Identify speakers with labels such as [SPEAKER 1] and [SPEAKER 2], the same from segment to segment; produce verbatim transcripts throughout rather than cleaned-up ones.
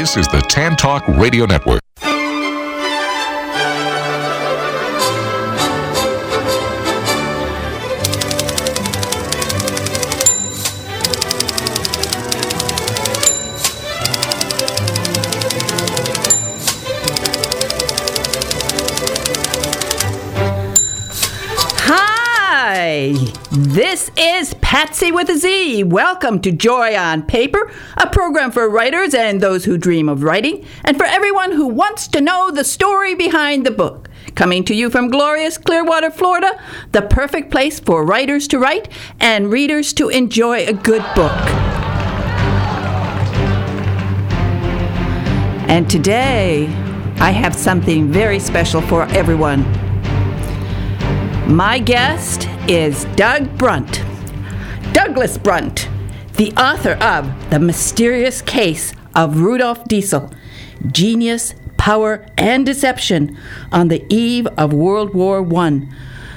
[SPEAKER 1] This is the Tan Talk Radio Network.
[SPEAKER 2] This is Patsy with a Z. Welcome to Joy on Paper, a program for writers and those who dream of writing, and for everyone who wants to know the story behind the book. Coming to you from glorious Clearwater, Florida, the perfect place for writers to write and readers to enjoy a good book. And today, I have something very special for everyone. My guest is Doug Brunt, Douglas Brunt, the author of The Mysterious Case of Rudolph Diesel, Genius, Power, and Deception on the Eve of World War One.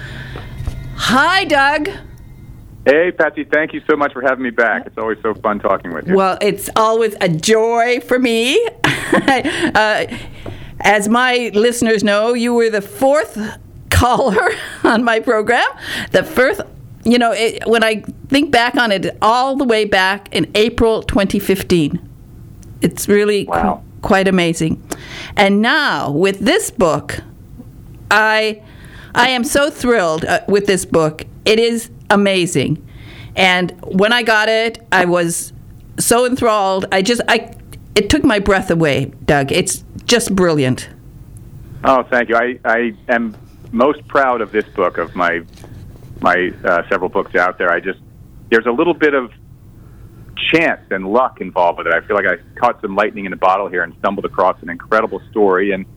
[SPEAKER 2] Hi, Doug.
[SPEAKER 3] Hey, Patsy, thank you so much for having me back. It's always so fun talking with you.
[SPEAKER 2] Well, it's always a joy for me. uh, as my listeners know, you were the fourth caller on my program. The first, you know, it, when I think back on it, all the way back in April twenty fifteen. It's really
[SPEAKER 3] wow.
[SPEAKER 2] qu- quite amazing. And now with this book, I I am so thrilled uh, with this book. It is amazing. And when I got it, I was so enthralled. I just I it took my breath away, Doug. It's just brilliant.
[SPEAKER 3] Oh, thank you. I, I am most proud of this book, of my my uh, several books out there. I just, there's a little bit of chance and luck involved with it. I feel like I caught some lightning in a bottle here and stumbled across an incredible story, and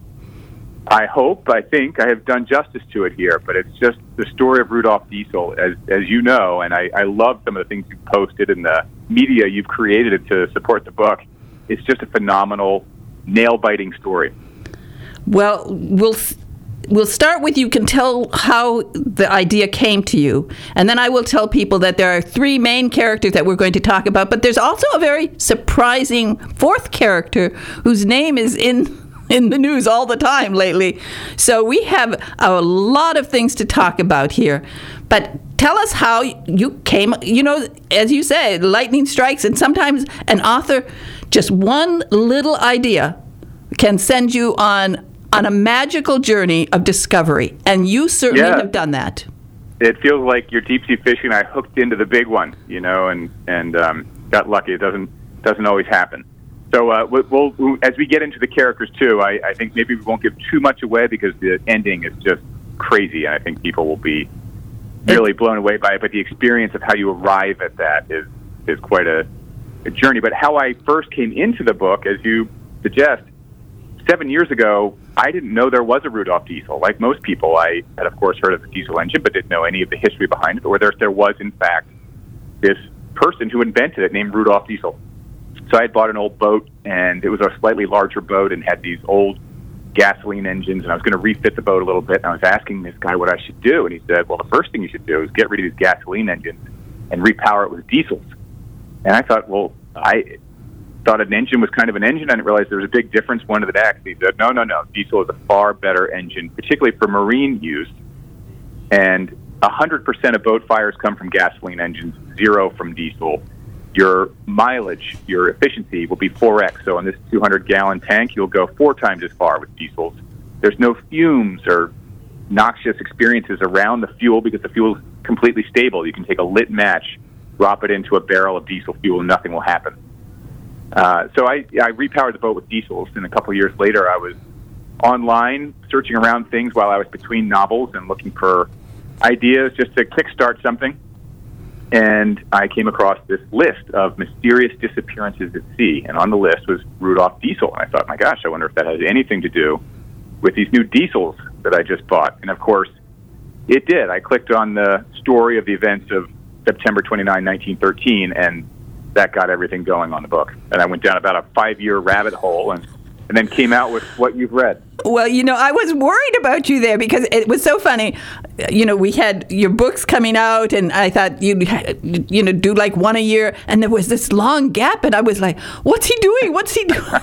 [SPEAKER 3] I hope, I think I have done justice to it here, but it's just the story of Rudolph Diesel, as as you know, and I, I love some of the things you've posted and the media you've created to support the book. It's just a phenomenal, nail-biting story.
[SPEAKER 2] Well, we'll We'll start with you can tell how the idea came to you, and then I will tell people that there are three main characters that we're going to talk about, but there's also a very surprising fourth character whose name is in in the news all the time lately. So we have a lot of things to talk about here. But tell us how you came, you know, as you say, lightning strikes, and sometimes an author, just one little idea can send you on on a magical journey of discovery, and you certainly
[SPEAKER 3] yeah.
[SPEAKER 2] have done that.
[SPEAKER 3] It feels like you're deep sea fishing. I hooked into the big one, you know, and and um, got lucky. It doesn't doesn't always happen. So uh, we'll, we'll as we get into the characters too, I, I think maybe we won't give too much away because the ending is just crazy, and I think people will be really blown away by it. But the experience of how you arrive at that is is quite a, a journey. But how I first came into the book, as you suggest, seven years ago, I didn't know there was a Rudolph Diesel. Like most people, I had, of course, heard of the diesel engine, but didn't know any of the history behind it, or there, there was, in fact, this person who invented it named Rudolph Diesel. So I had bought an old boat, and it was a slightly larger boat and had these old gasoline engines, and I was going to refit the boat a little bit, and I was asking this guy what I should do, and he said, well, the first thing you should do is get rid of these gasoline engines and repower it with diesels. And I thought, well, I thought an engine was kind of an engine. I didn't realize there was a big difference one to the next. He said, no, no, no. Diesel is a far better engine, particularly for marine use. And one hundred percent of boat fires come from gasoline engines, zero from diesel. Your mileage, your efficiency will be four x. So in this two hundred gallon tank, you'll go four times as far with diesels. There's no fumes or noxious experiences around the fuel because the fuel is completely stable. You can take a lit match, drop it into a barrel of diesel fuel, and nothing will happen. Uh, so I, I repowered the boat with diesels, and a couple of years later I was online searching around things while I was between novels and looking for ideas just to kickstart something. And I came across this list of mysterious disappearances at sea, and on the list was Rudolph Diesel. And I thought, my gosh, I wonder if that has anything to do with these new diesels that I just bought. And of course, it did. I clicked on the story of the events of September twenty-ninth, nineteen thirteen, and that got everything going on the book. And I went down about a five-year rabbit hole and and then came out with what you've read.
[SPEAKER 2] Well, you know, I was worried about you there because it was so funny. You know, we had your books coming out, and I thought you'd, you know, do like one a year, and there was this long gap, and I was like, what's he doing? What's he doing?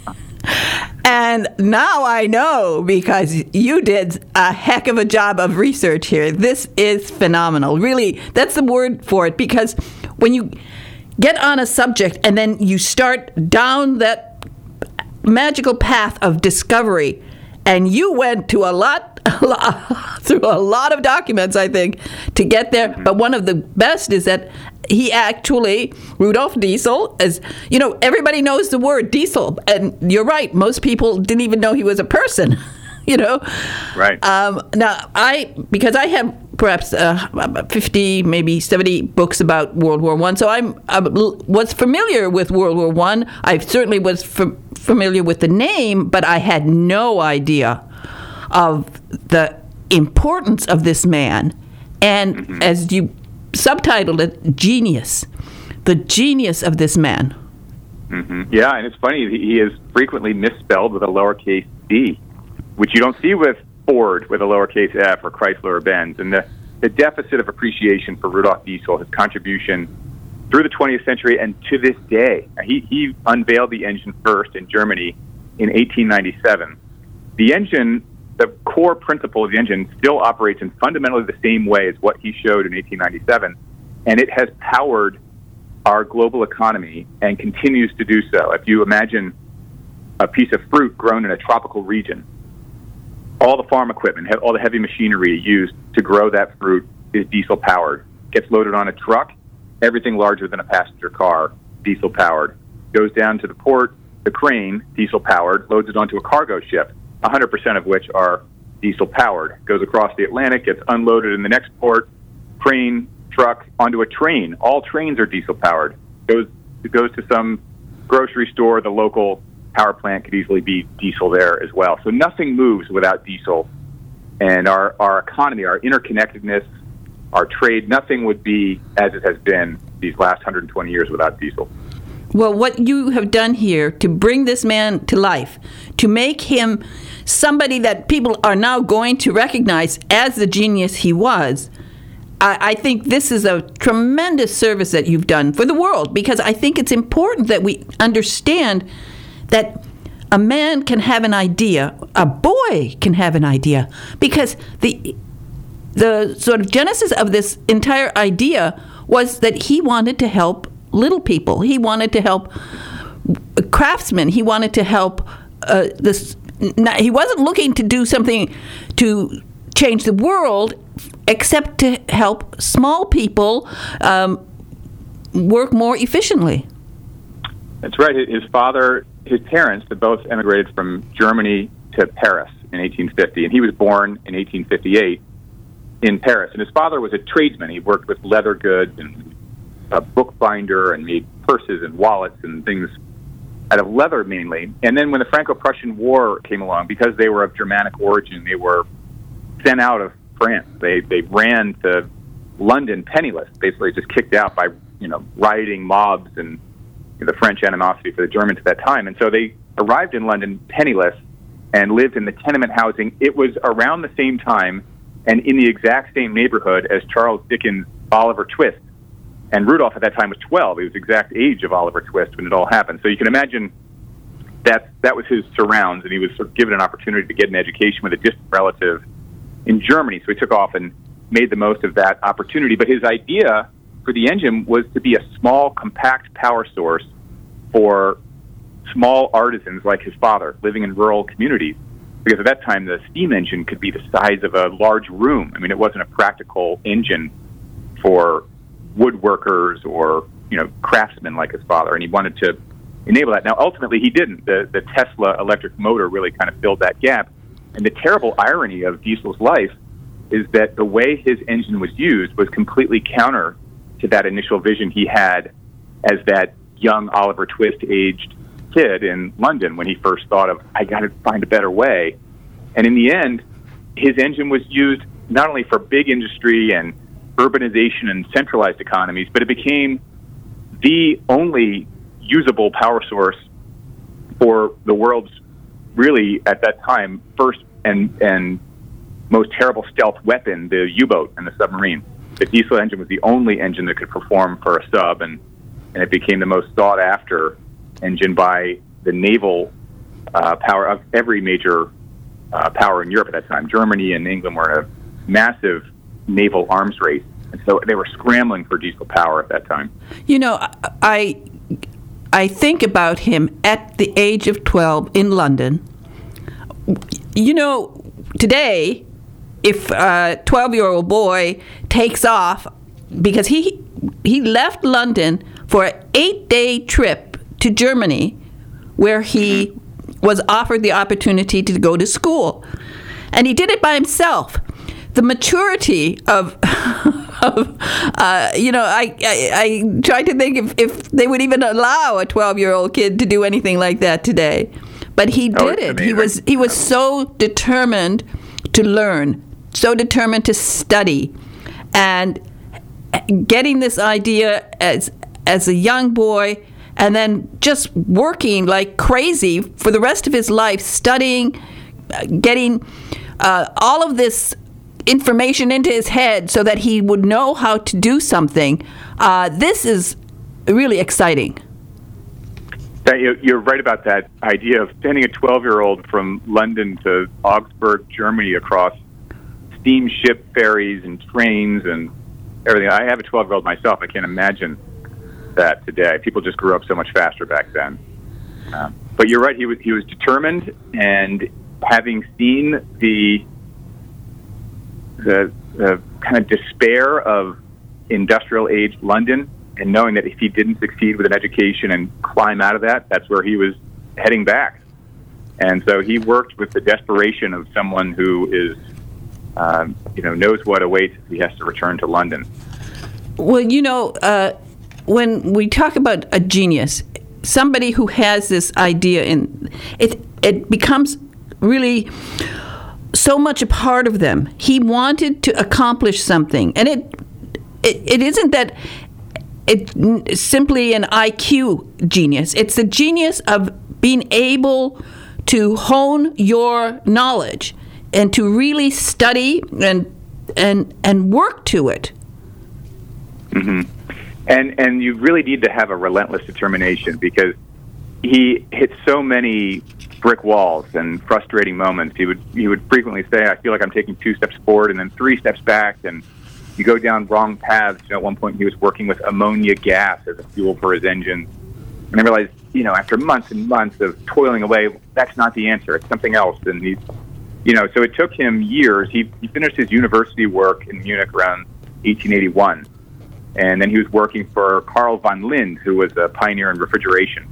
[SPEAKER 2] And now I know, because you did a heck of a job of research here. This is phenomenal. Really, that's the word for it, because when you get on a subject and then you start down that magical path of discovery, and you went to a lot, a lot through a lot of documents, I think, to get there. But one of the best is that he actually, Rudolf Diesel, as you know, everybody knows the word diesel, and you're right. Most people didn't even know he was a person. You know,
[SPEAKER 3] right?
[SPEAKER 2] Um, now I, because I have perhaps uh, fifty, maybe seventy books about World War One, so I'm I was familiar with World War One. I certainly was f- familiar with the name, but I had no idea of the importance of this man. And mm-hmm. as you subtitled it, genius, the genius of this man.
[SPEAKER 3] Mm-hmm. Yeah, and it's funny, he is frequently misspelled with a lowercase d, which you don't see with Ford with a lowercase f or Chrysler or Benz. And the, the deficit of appreciation for Rudolf Diesel, his contribution through the twentieth century and to this day. He, he unveiled the engine first in Germany in eighteen ninety-seven. The engine, the core principle of the engine still operates in fundamentally the same way as what he showed in eighteen ninety-seven, and it has powered our global economy and continues to do so. If you imagine a piece of fruit grown in a tropical region, all the farm equipment, all the heavy machinery used to grow that fruit is diesel-powered. Gets loaded on a truck, everything larger than a passenger car, diesel-powered. Goes down to the port, the crane, diesel-powered, loads it onto a cargo ship, one hundred percent of which are diesel-powered. Goes across the Atlantic, gets unloaded in the next port, crane, truck, onto a train. All trains are diesel-powered. Goes, it goes to some grocery store, the local power plant could easily be diesel there as well. So nothing moves without diesel. And our, our economy, our interconnectedness, our trade, nothing would be as it has been these last one hundred twenty years without diesel.
[SPEAKER 2] Well, what you have done here to bring this man to life, to make him somebody that people are now going to recognize as the genius he was, I, I think this is a tremendous service that you've done for the world, because I think it's important that we understand that a man can have an idea, a boy can have an idea, because the the sort of genesis of this entire idea was that he wanted to help little people. He wanted to help craftsmen. He wanted to help uh, this. He wasn't looking to do something to change the world, except to help small people um, work more efficiently.
[SPEAKER 3] That's right. His father, his parents, had both emigrated from Germany to Paris in eighteen fifty, and he was born in eighteen fifty-eight in Paris. And his father was a tradesman. He worked with leather goods and a bookbinder and made purses and wallets and things out of leather mainly. And then when the Franco-Prussian War came along, because they were of Germanic origin, they were sent out of France. They they ran to London penniless, basically just kicked out by, you know, rioting mobs and the French animosity for the Germans at that time. And so they arrived in London penniless and lived in the tenement housing. It was around the same time and in the exact same neighborhood as Charles Dickens' Oliver Twist. And Rudolph at that time was twelve. He was the exact age of Oliver Twist when it all happened. So you can imagine that that was his surrounds, and he was sort of given an opportunity to get an education with a distant relative in Germany. So he took off and made the most of that opportunity. But his idea for the engine was to be a small, compact power source for small artisans like his father living in rural communities. Because at that time, the steam engine could be the size of a large room. I mean, it wasn't a practical engine for woodworkers or, you know, craftsmen like his father, and he wanted to enable that. Now, ultimately, he didn't. The, the Tesla electric motor really kind of filled that gap. And the terrible irony of Diesel's life is that the way his engine was used was completely counter to that initial vision he had as that young Oliver Twist-aged kid in London when he first thought of, I got to find a better way. And in the end, his engine was used not only for big industry and urbanization and centralized economies, but it became the only usable power source for the world's really, at that time, first and and most terrible stealth weapon, the U-boat and the submarine. The diesel engine was the only engine that could perform for a sub, and, and it became the most sought-after engine by the naval uh, power of every major uh, power in Europe at that time. Germany and England were in a massive naval arms race, and so they were scrambling for diesel power at that time.
[SPEAKER 2] You know, I I think about him at the age of twelve in London. You know, today, if a twelve-year-old boy takes off, because he he left London for an eight-day trip to Germany, where he was offered the opportunity to go to school, and he did it by himself. The maturity of, of uh, you know, I, I I tried to think if, if they would even allow a twelve-year-old kid to do anything like that today, but he did
[SPEAKER 3] oh,
[SPEAKER 2] it.
[SPEAKER 3] amazing.
[SPEAKER 2] He was he was so determined to learn, so determined to study, and getting this idea as as a young boy, and then just working like crazy for the rest of his life, studying, getting uh, all of this information into his head so that he would know how to do something. Uh, this is really exciting.
[SPEAKER 3] You're right about that idea of sending a twelve-year-old from London to Augsburg, Germany, across steamship ferries and trains and everything. I have a twelve-year-old myself. I can't imagine that today. People just grew up so much faster back then. Um, but you're right. He was he was determined, and having seen the the, the kind of despair of industrial age London, and knowing that if he didn't succeed with an education and climb out of that, that's where he was heading back. And so he worked with the desperation of someone who is, um, you know, knows what awaits if he has to return to London.
[SPEAKER 2] Well, you know, uh, when we talk about a genius, somebody who has this idea, in it, it becomes really so much a part of them. He wanted to accomplish something, and it it, it isn't that it's simply an I Q genius. It's the genius of being able to hone your knowledge and to really study and and and work to it.
[SPEAKER 3] Mm-hmm. And and you really need to have a relentless determination, because he hit so many brick walls and frustrating moments. He would he would frequently say, "I feel like I'm taking two steps forward and then three steps back," and you go down wrong paths. You know, at one point he was working with ammonia gas as a fuel for his engines. And I realized, you know, after months and months of toiling away, that's not the answer. It's something else. And he, you know, so it took him years. He, he finished his university work in Munich around eighteen eighty-one. And then he was working for Carl von Linde, who was a pioneer in refrigeration.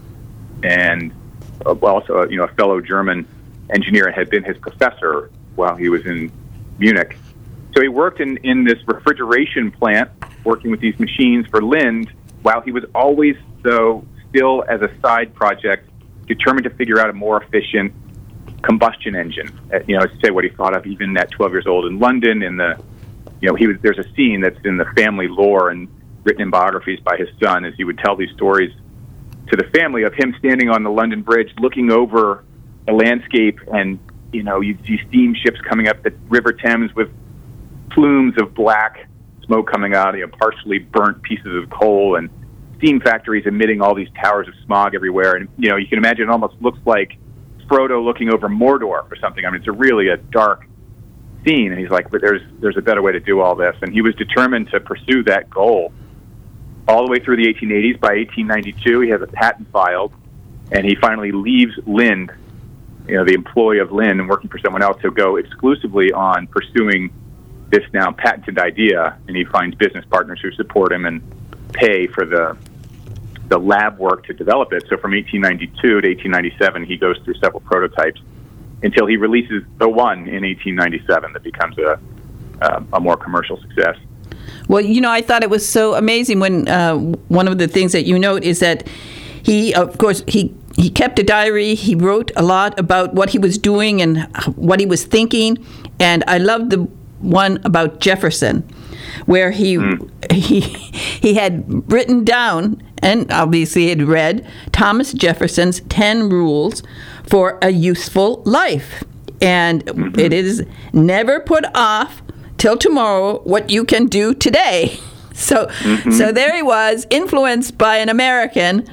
[SPEAKER 3] And also, you know, a fellow German engineer, and had been his professor while he was in Munich. So he worked in, in this refrigeration plant, working with these machines for Linde, while he was always, though, still as a side project, determined to figure out a more efficient combustion engine. Uh, you know, to say what he thought of even at twelve years old in London. In the, you know, he was there's a scene that's in the family lore and written in biographies by his son, as he would tell these stories to the family of him standing on the London Bridge, looking over a landscape, and you know, you see steamships coming up the River Thames with plumes of black smoke coming out, you know, partially burnt pieces of coal, and steam factories emitting all these towers of smog everywhere. And, you know, you can imagine it almost looks like Frodo looking over Mordor or something. I mean, it's a really a dark scene. And he's like, but there's, there's a better way to do all this. And he was determined to pursue that goal all the way through the eighteen eighties. By eighteen ninety-two, he has a patent filed, and he finally leaves Linde, you know, the employee of Linde, and working for someone else, to go exclusively on pursuing this now patented idea, and he finds business partners who support him and pay for the the lab work to develop it. So from eighteen ninety-two to eighteen ninety-seven, he goes through several prototypes until he releases the one in eighteen ninety-seven that becomes a a, a more commercial success.
[SPEAKER 2] Well, you know, I thought it was so amazing when uh, one of the things that you note is that he, of course, he he kept a diary. He wrote a lot about what he was doing and what he was thinking, and I loved the one about Jefferson, where he mm. he he had written down and obviously had read Thomas Jefferson's ten Rules for a Useful Life. And mm-hmm. it is never put off till tomorrow what you can do today. So, mm-hmm. so there he was, influenced by an American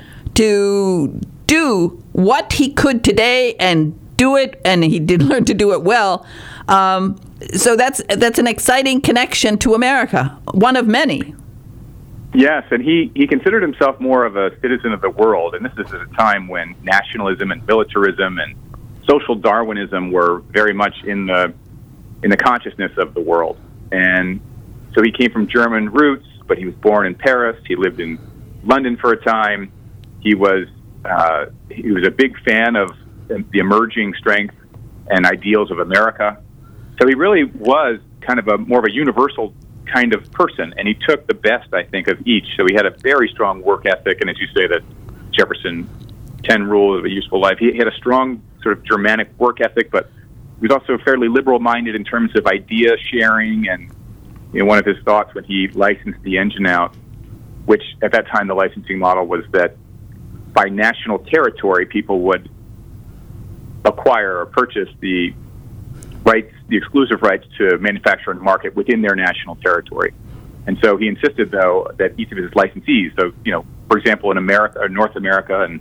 [SPEAKER 2] to do what he could today and do it, and he did learn to do it well. Um, so that's that's an exciting connection to America, one of many.
[SPEAKER 3] Yes, and he, he considered himself more of a citizen of the world, and this is at a time when nationalism and militarism and social Darwinism were very much in the in the consciousness of the world. And so he came from German roots, but he was born in Paris. He lived in London for a time. He was uh, he was a big fan of the emerging strength and ideals of America. So he really was kind of a more of a universal kind of person, and he took the best, I think, of each. So he had a very strong work ethic, and as you say, that Jefferson ten Rules of a Useful Life. He had a strong sort of Germanic work ethic, but he was also fairly liberal-minded in terms of idea sharing. And you know, one of his thoughts when he licensed the engine out, which at that time the licensing model was that by national territory, people would acquire or purchase the rights, the exclusive rights to manufacture and market within their national territory. And so he insisted, though, that each of his licensees, so, you know, for example, in America or North America, and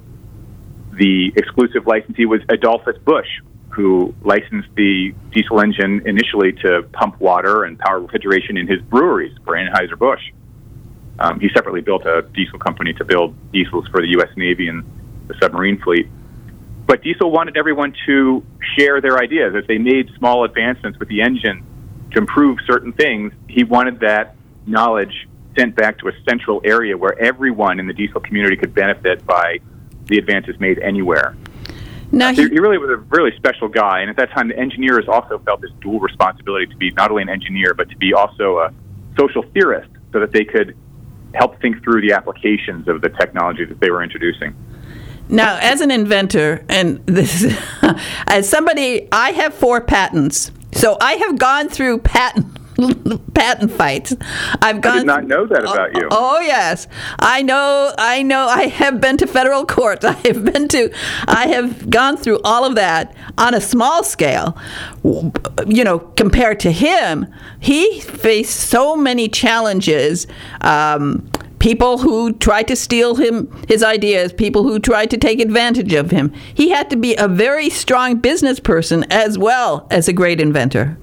[SPEAKER 3] the exclusive licensee was Adolphus Busch, who licensed the diesel engine initially to pump water and power refrigeration in his breweries for Anheuser-Busch. Um, he separately built a diesel company to build diesels for the U S Navy and the submarine fleet. But Diesel wanted everyone to share their ideas. As they made small advancements with the engine to improve certain things, he wanted that knowledge sent back to a central area where everyone in the diesel community could benefit by the advances made anywhere. Now, he, he really was a really special guy, and at that time the engineers also felt this dual responsibility to be not only an engineer, but to be also a social theorist, so that they could help think through the applications of the technology that they were introducing.
[SPEAKER 2] Now, as an inventor, and this, as somebody, I have four patents, so I have gone through patent patent fights. I've gone.
[SPEAKER 3] I did not know that about
[SPEAKER 2] oh,
[SPEAKER 3] you.
[SPEAKER 2] Oh yes, I know. I know. I have been to federal courts. I have been to. I have gone through all of that on a small scale. You know, compared to him, he faced so many challenges. Um, People who tried to steal him, his ideas, people who tried to take advantage of him. He had to be a very strong business person as well as a great inventor.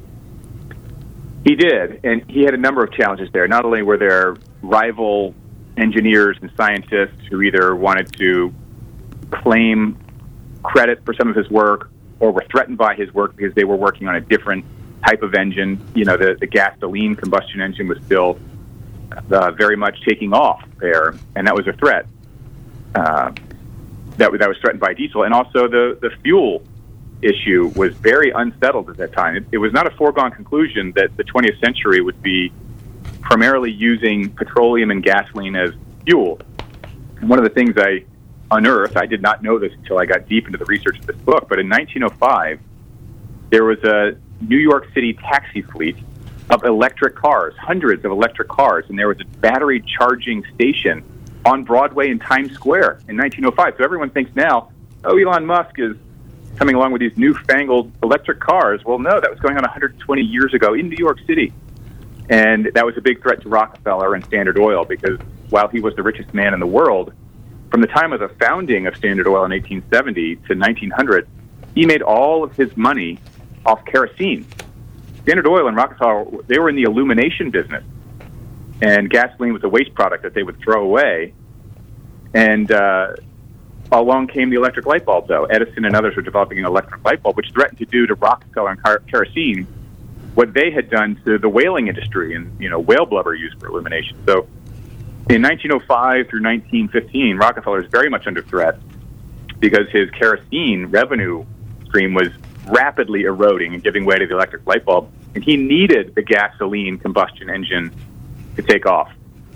[SPEAKER 3] He did, and he had a number of challenges there. Not only were there rival engineers and scientists who either wanted to claim credit for some of his work or were threatened by his work because they were working on a different type of engine. You know, the, the gasoline combustion engine was still Uh, very much taking off there, and that was a threat. Uh, that, that was threatened by diesel. And also the, the fuel issue was very unsettled at that time. It, it was not a foregone conclusion that the twentieth century would be primarily using petroleum and gasoline as fuel. And one of the things I unearthed, I did not know this until I got deep into the research of this book, but in nineteen oh five, there was a New York City taxi fleet of electric cars, hundreds of electric cars, and there was a battery charging station on Broadway in Times Square in nineteen oh five. So everyone thinks now, oh, Elon Musk is coming along with these newfangled electric cars. Well, no, that was going on one hundred twenty years ago in New York City. And that was a big threat to Rockefeller and Standard Oil, because while he was the richest man in the world, from the time of the founding of Standard Oil in eighteen seventy to nineteen hundred, he made all of his money off kerosene. Standard Oil and Rockefeller, they were in the illumination business, and gasoline was a waste product that they would throw away. And uh, along came the electric light bulb, though. Edison and others were developing an electric light bulb, which threatened to do to Rockefeller and car- kerosene what they had done to the whaling industry and, you know, whale blubber used for illumination. So in nineteen oh five through nineteen fifteen, Rockefeller is very much under threat because his kerosene revenue stream was rapidly eroding and giving way to the electric light bulb, and he needed the gasoline combustion engine to take off.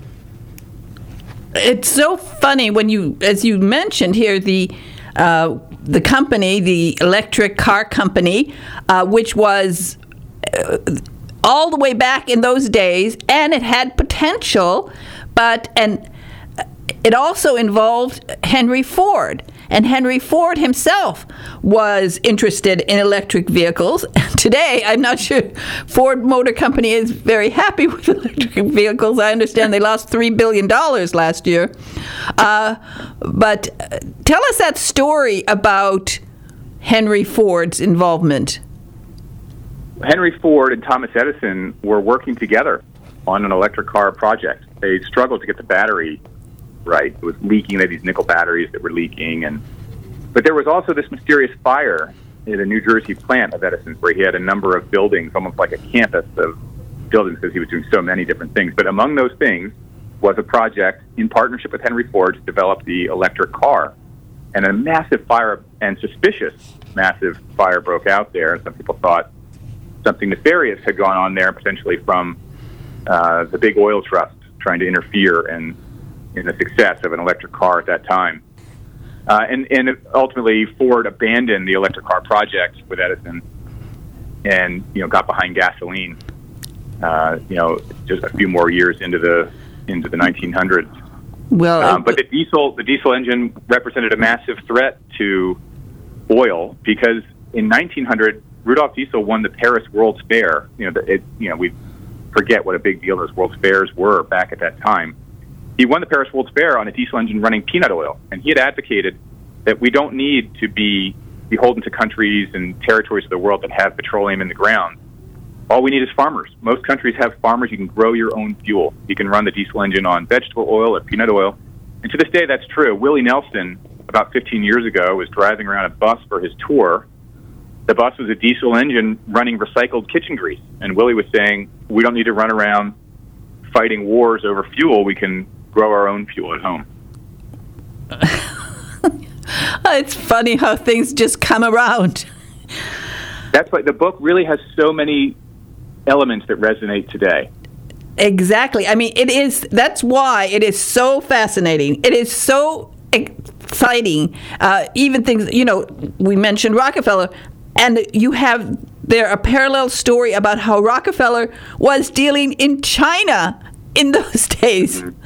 [SPEAKER 2] It's so funny when you, as you mentioned here, the uh, the company, the electric car company, uh, which was uh, all the way back in those days, and it had potential, but and it also involved Henry Ford. And Henry Ford himself was interested in electric vehicles. Today, I'm not sure Ford Motor Company is very happy with electric vehicles. I understand they lost three billion dollars last year. Uh, but tell us that story about Henry Ford's involvement.
[SPEAKER 3] Henry Ford and Thomas Edison were working together on an electric car project. They struggled to get the battery right. It was leaking. They had these nickel batteries that were leaking. and But there was also this mysterious fire in a New Jersey plant of Edison's where he had a number of buildings, almost like a campus of buildings because he was doing so many different things. But among those things was a project in partnership with Henry Ford to develop the electric car. And a massive fire, and suspicious massive fire, broke out there. And some people thought something nefarious had gone on there, potentially from uh, the big oil trust trying to interfere in, in the success of an electric car at that time. Uh, and, and ultimately, Ford abandoned the electric car project with Edison, and you know got behind gasoline. Uh, you know, just a few more years into the into the nineteen hundreds.
[SPEAKER 2] Well,
[SPEAKER 3] um, but the diesel the diesel engine represented a massive threat to oil because in nineteen hundred, Rudolf Diesel won the Paris World's Fair. You know, the, it, you know, we forget what a big deal those World's Fairs were back at that time. He won the Paris World's Fair on a diesel engine running peanut oil, and he had advocated that we don't need to be beholden to countries and territories of the world that have petroleum in the ground. All we need is farmers. Most countries have farmers. You can grow your own fuel. You can run the diesel engine on vegetable oil or peanut oil. And to this day, that's true. Willie Nelson, about fifteen years ago, was driving around a bus for his tour. The bus was a diesel engine running recycled kitchen grease. And Willie was saying, we don't need to run around fighting wars over fuel. We can grow our own fuel at home.
[SPEAKER 2] It's funny how things just come around.
[SPEAKER 3] That's why the book really has so many elements that resonate today.
[SPEAKER 2] Exactly. I mean, it is. That's why it is so fascinating. It is so exciting. Uh, even things, you know, we mentioned Rockefeller, and you have there a parallel story about how Rockefeller was dealing in China in those days.
[SPEAKER 3] Mm-hmm.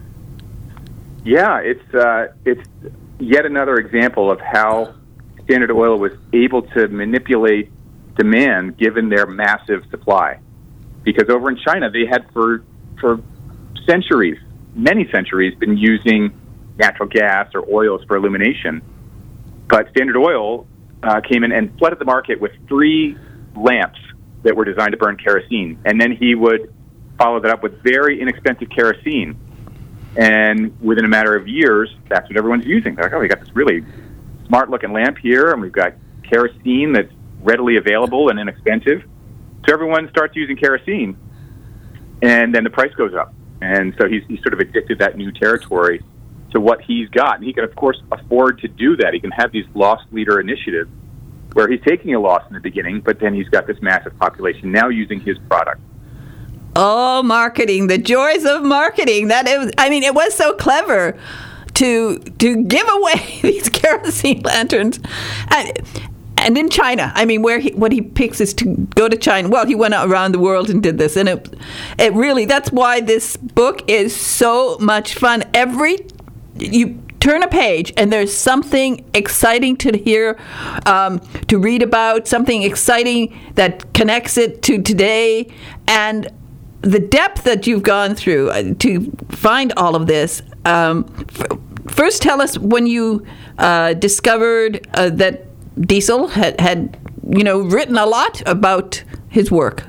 [SPEAKER 3] Yeah, it's uh, it's yet another example of how Standard Oil was able to manipulate demand given their massive supply. Because over in China, they had for for centuries, many centuries, been using natural gas or oils for illumination. But Standard Oil uh, came in and flooded the market with three lamps that were designed to burn kerosene. And then he would follow that up with very inexpensive kerosene. And within a matter of years, that's what everyone's using. They're like, oh, we got this really smart-looking lamp here, and we've got kerosene that's readily available and inexpensive. So everyone starts using kerosene, and then the price goes up. And so he's, he's sort of addicted that new territory to what he's got. And he can, of course, afford to do that. He can have these loss leader initiatives where he's taking a loss in the beginning, but then he's got this massive population now using his product.
[SPEAKER 2] Oh, marketing, the joys of marketing. That it was, I mean, it was so clever to to give away these kerosene lanterns. And, and in China, I mean, where he, what he picks is to go to China. Well, he went around the world and did this. And it, it really, that's why this book is so much fun. Every, you turn a page and there's something exciting to hear, um, to read about, something exciting that connects it to today. And the depth that you've gone through uh, to find all of this. Um, f- first, tell us when you uh, discovered uh, that Diesel had, had, you know, written a lot about his work.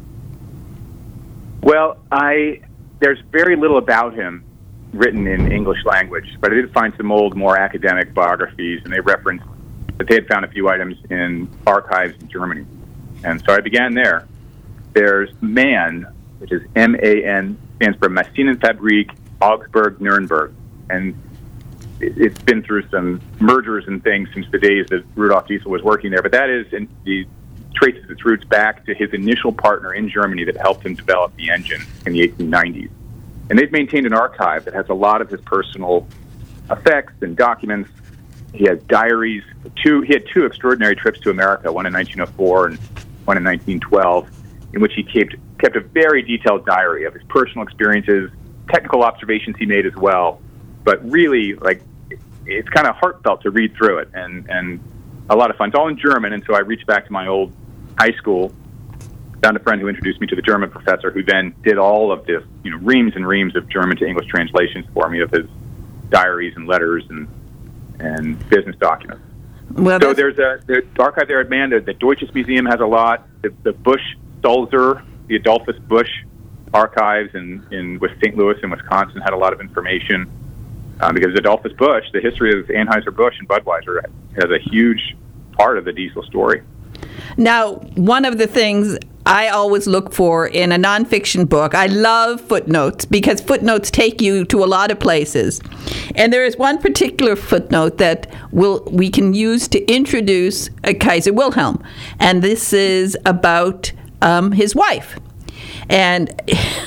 [SPEAKER 3] Well, I there's very little about him written in English language, but I did find some old, more academic biographies, and they referenced that they had found a few items in archives in Germany. And so I began there. There's Man, which is M A N, stands for Maschinenfabrik Augsburg Nuremberg. And it's been through some mergers and things since the days that Rudolf Diesel was working there. But that is, in, the traces its roots back to his initial partner in Germany that helped him develop the engine in the eighteen nineties. And they've maintained an archive that has a lot of his personal effects and documents. He has diaries. Two, he had two extraordinary trips to America, one in nineteen oh four and one in nineteen twelve, in which he kept kept a very detailed diary of his personal experiences, technical observations he made as well. but really, like, it's kind of heartfelt to read through it, and, and a lot of fun. It's all in German, and so I reached back to my old high school, found a friend who introduced me to the German professor, who then did all of this, you know, reams and reams of German to English translations for me of his diaries and letters and and business documents.
[SPEAKER 2] Well,
[SPEAKER 3] so there's a the archive there at Man. The, the Deutsches Museum has a lot. The, the Bush Sulzer, the Adolphus Bush archives in, in with Saint Louis in Wisconsin had a lot of information uh, because Adolphus Bush, the history of Anheuser-Busch and Budweiser, has a huge part of the diesel story.
[SPEAKER 2] Now, one of the things I always look for in a nonfiction book, I love footnotes because footnotes take you to a lot of places. And there is one particular footnote that we'll, we can use to introduce uh, Kaiser Wilhelm. And this is about um, his wife. And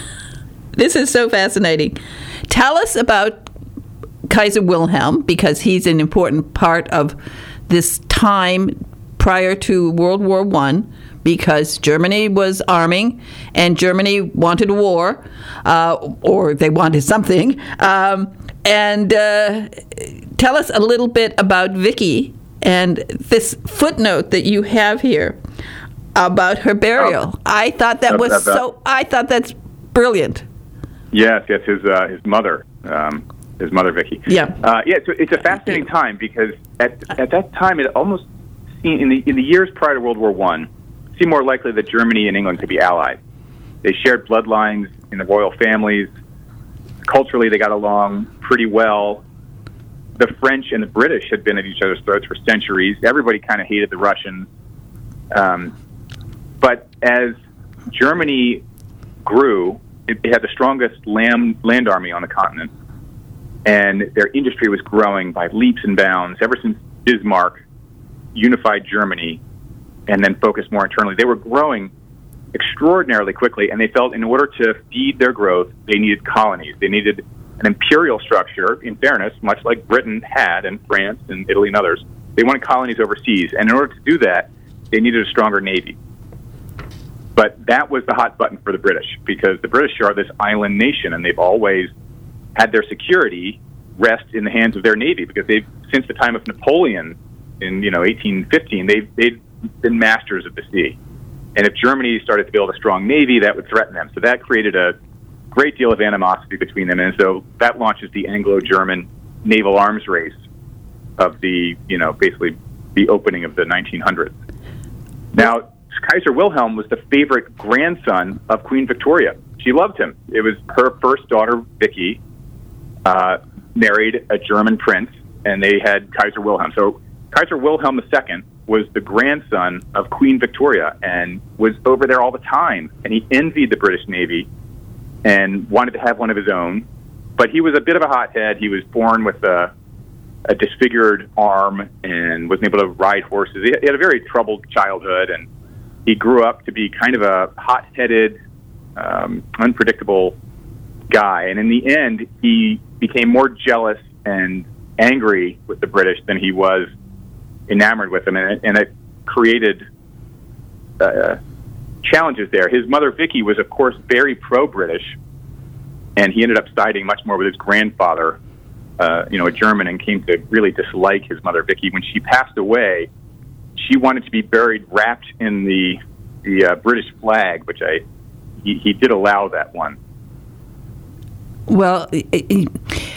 [SPEAKER 2] this is so fascinating. Tell us about Kaiser Wilhelm, because he's an important part of this time prior to World War One, because Germany was arming and Germany wanted war, uh, or they wanted something. Um, and uh, tell us a little bit about Vicky and this footnote that you have here about her burial. Oh, I thought that was so. I thought that's brilliant.
[SPEAKER 3] Yes, yes, his uh, his mother, um, his mother Vicky.
[SPEAKER 2] Yeah,
[SPEAKER 3] uh, yeah. So it's a fascinating time because at at that time it almost seemed in the in the years prior to World War One, it seemed more likely that Germany and England could be allied. They shared bloodlines in the royal families. Culturally, they got along pretty well. The French and the British had been at each other's throats for centuries. Everybody kind of hated the Russians. Um, but as Germany grew, it, it had the strongest land, land army on the continent, and their industry was growing by leaps and bounds ever since Bismarck unified Germany and then focused more internally. They were growing extraordinarily quickly, and they felt in order to feed their growth, they needed colonies. They needed an imperial structure, in fairness, much like Britain had, and France and Italy and others. They wanted colonies overseas, and in order to do that, they needed a stronger navy. But that was the hot button for the British, because the British are this island nation, and they've always had their security rest in the hands of their navy, because they've, since the time of Napoleon in, you know, eighteen fifteen, they've, they've been masters of the sea. And if Germany started to build a strong navy, that would threaten them. So that created a great deal of animosity between them. And so that launches the Anglo-German naval arms race of the, you know, basically the opening of the nineteen hundreds. Now, Kaiser Wilhelm was the favorite grandson of Queen Victoria. She loved him. It was her first daughter, Vicky, uh, married a German prince, and they had Kaiser Wilhelm. So Kaiser Wilhelm the Second was the grandson of Queen Victoria and was over there all the time. And he envied the British Navy and wanted to have one of his own. But he was a bit of a hothead. He was born with a, a disfigured arm and wasn't able to ride horses. He had a very troubled childhood, and he grew up to be kind of a hot-headed, um, unpredictable guy. And in the end, he became more jealous and angry with the British than he was enamored with them, and it, and it created uh, challenges there. His mother, Vicky, was, of course, very pro-British, and he ended up siding much more with his grandfather, uh, you know, a German, and came to really dislike his mother, Vicky. When she passed away, she wanted to be buried wrapped in the the uh, British flag, which I he, he did allow that one.
[SPEAKER 2] Well, it,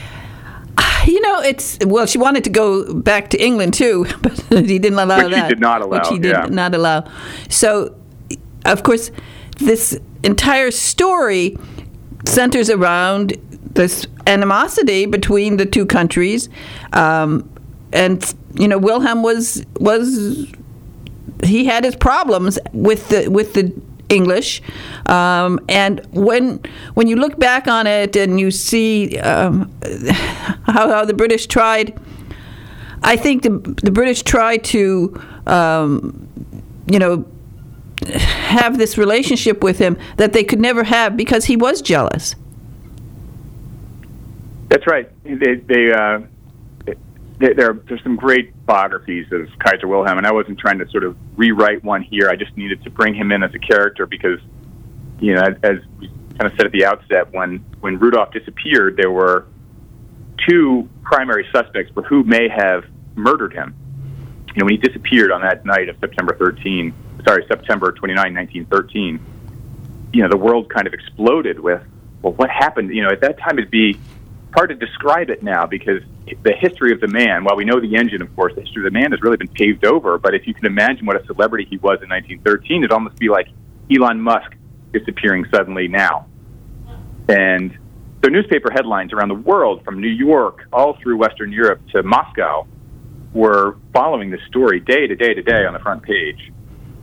[SPEAKER 2] you know, it's, well, she wanted to go back to England, too, but he didn't allow
[SPEAKER 3] which
[SPEAKER 2] that.
[SPEAKER 3] Which he did not allow,
[SPEAKER 2] Which he did
[SPEAKER 3] yeah.
[SPEAKER 2] not allow. So, of course, this entire story centers around this animosity between the two countries. Um, and, you know, Wilhelm was, was, he had his problems with the, with the English, um, and when when you look back on it and you see um, how, how the British tried, I think the the British tried to, um, you know, have this relationship with him that they could never have because he was jealous.
[SPEAKER 3] That's right. They, they, uh, they, there, there's some great biographies of Kaiser Wilhelm, and I wasn't trying to sort of rewrite one here. I just needed to bring him in as a character because, you know, as, as we kind of said at the outset, when, when Rudolph disappeared, there were two primary suspects for who may have murdered him. You know, when he disappeared on that night of September thirteenth, sorry, September twenty-ninth, nineteen thirteen, you know, the world kind of exploded with, well, what happened? You know, at that time it'd be hard to describe it now because the history of the man, while we know the engine, of course, the history of the man has really been paved over, but if you can imagine what a celebrity he was in nineteen thirteen, it'd almost be like Elon Musk disappearing suddenly now. And so newspaper headlines around the world, from New York all through Western Europe to Moscow, were following this story day to day to day on the front page.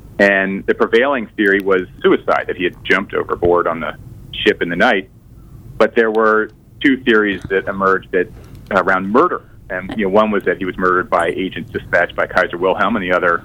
[SPEAKER 3] And the prevailing theory was suicide, that he had jumped overboard on the ship in the night. But there were two theories that emerged that uh, around murder. And you know, one was that he was murdered by agents dispatched by Kaiser Wilhelm, and the other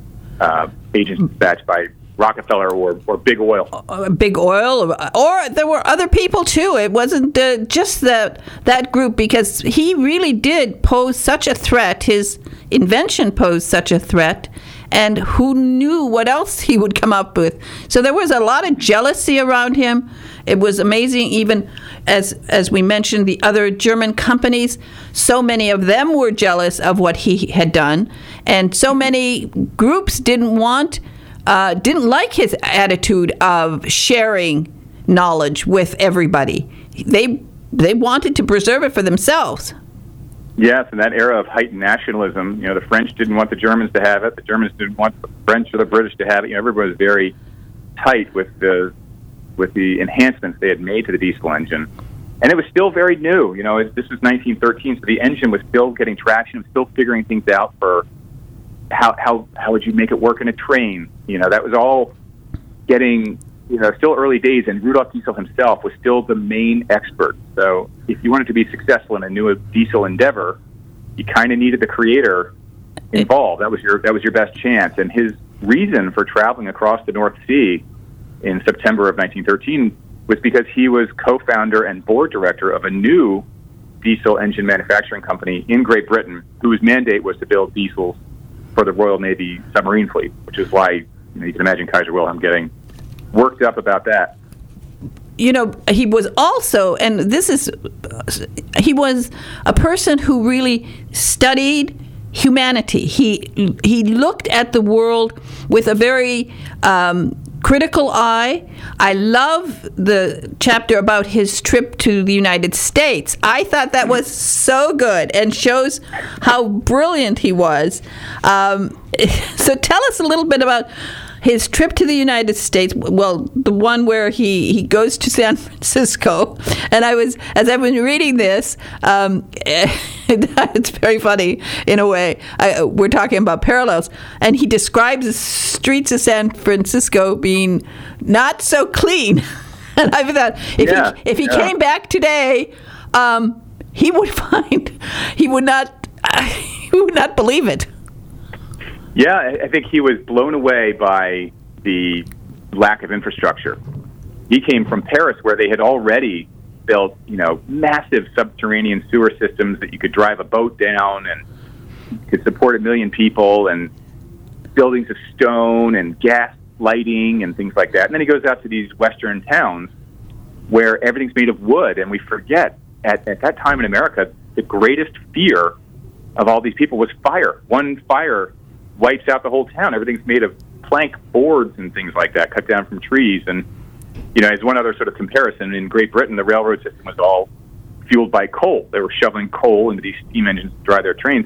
[SPEAKER 3] uh, agents dispatched by Rockefeller or, or Big Oil.
[SPEAKER 2] Uh, Big Oil, or, or there were other people too. It wasn't uh, just that that group, because he really did pose such a threat. His invention posed such a threat, and who knew what else he would come up with. So there was a lot of jealousy around him. It was amazing, even as as we mentioned, the other German companies, so many of them were jealous of what he had done, and so many groups didn't want Uh, didn't like his attitude of sharing knowledge with everybody. They they wanted to preserve it for themselves.
[SPEAKER 3] Yes, in that era of heightened nationalism, you know, the French didn't want the Germans to have it. The Germans didn't want the French or the British to have it. You know, everybody was very tight with the with the enhancements they had made to the diesel engine, and it was still very new. You know, it, this was nineteen thirteen, so the engine was still getting traction, still figuring things out for. How how how would you make it work in a train? You know, that was all getting, you know, still early days, and Rudolf Diesel himself was still the main expert. So if you wanted to be successful in a new diesel endeavor, you kind of needed the creator involved. That was your that was your best chance. And his reason for traveling across the North Sea in September of nineteen thirteen was because he was co-founder and board director of a new diesel engine manufacturing company in Great Britain, whose mandate was to build diesels for the Royal Navy submarine fleet, which is why, you know, you can imagine Kaiser Wilhelm getting worked up about that.
[SPEAKER 2] You know, he was also, and this is, he was a person who really studied humanity. He he looked at the world with a very um, critical eye. I love the chapter about his trip to the United States. I thought that was so good and shows how brilliant he was. Um, so tell us a little bit about his trip to the United States. Well, the one where he, he goes to San Francisco. And I was, as I've been reading this, um, it's very funny in a way. I, we're talking about parallels. And he describes the streets of San Francisco being not so clean. And I thought, if
[SPEAKER 3] yeah,
[SPEAKER 2] he, if he
[SPEAKER 3] yeah.
[SPEAKER 2] came back today, um, he would find, he would not, uh, he would not believe it.
[SPEAKER 3] Yeah, I think he was blown away by the lack of infrastructure. He came from Paris, where they had already built, you know, massive subterranean sewer systems that you could drive a boat down and could support a million people, and buildings of stone and gas lighting and things like that. And then he goes out to these western towns where everything's made of wood, and we forget at, at that time in America, the greatest fear of all these people was fire. One fire wipes out the whole town. Everything's made of plank boards and things like that, cut down from trees. And, you know, as one other sort of comparison, in Great Britain, the railroad system was all fueled by coal. They were shoveling coal into these steam engines to drive their trains.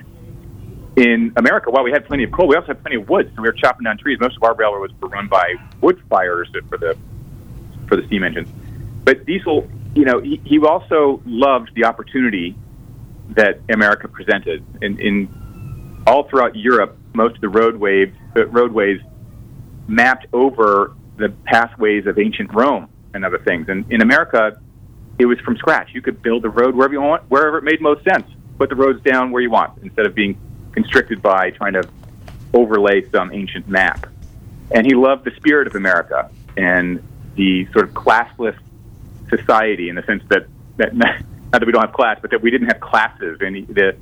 [SPEAKER 3] In America, while we had plenty of coal, we also had plenty of wood, so we were chopping down trees. Most of our railroads were run by wood fires for the for the steam engines. But Diesel, you know, he, he also loved the opportunity that America presented. In, in all throughout Europe, most of the roadways, the roadways mapped over the pathways of ancient Rome and other things. And in America, it was from scratch. You could build a road wherever you want, wherever it made most sense. Put the roads down where you want, instead of being constricted by trying to overlay some ancient map. And he loved the spirit of America and the sort of classless society, in the sense that, that not that we don't have class, but that we didn't have classes. And he, the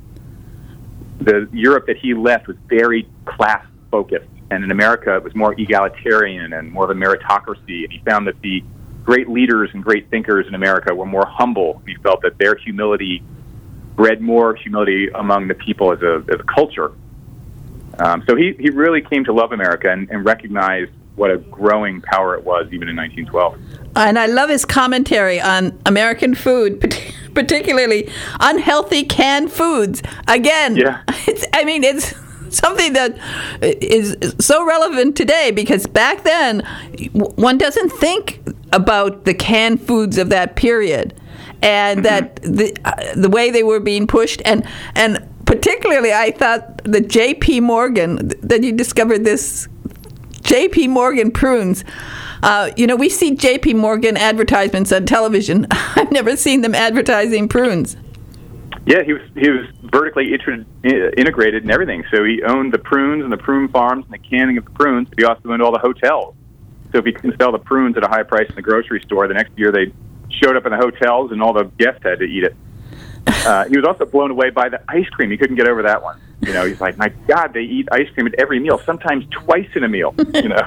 [SPEAKER 3] the Europe that he left was very class focused, and in America it was more egalitarian and more of a meritocracy. And he found that the great leaders and great thinkers in America were more humble. He felt that their humility bred more humility among the people as a, as a culture. Um, so he, he really came to love America and, and recognized what a growing power it was, even in nineteen twelve.
[SPEAKER 2] And I love his commentary on American food, particularly unhealthy canned foods. Again,
[SPEAKER 3] yeah.
[SPEAKER 2] it's, I mean, it's something that is so relevant today, because back then one doesn't think about the canned foods of that period, and mm-hmm. that the uh, the way they were being pushed, and and particularly I thought that J P Morgan, that you discovered this J P Morgan prunes. Uh, you know, we see J P Morgan advertisements on television. I've never seen them advertising prunes.
[SPEAKER 3] Yeah, he was he was vertically inter- integrated in everything. So he owned the prunes and the prune farms and the canning of the prunes, but he also owned all the hotels. So if he couldn't sell the prunes at a high price in the grocery store, the next year they showed up in the hotels and all the guests had to eat it. Uh, he was also blown away by the ice cream. He couldn't get over that one. You know, he's like, my God, they eat ice cream at every meal, sometimes twice in a meal, you know.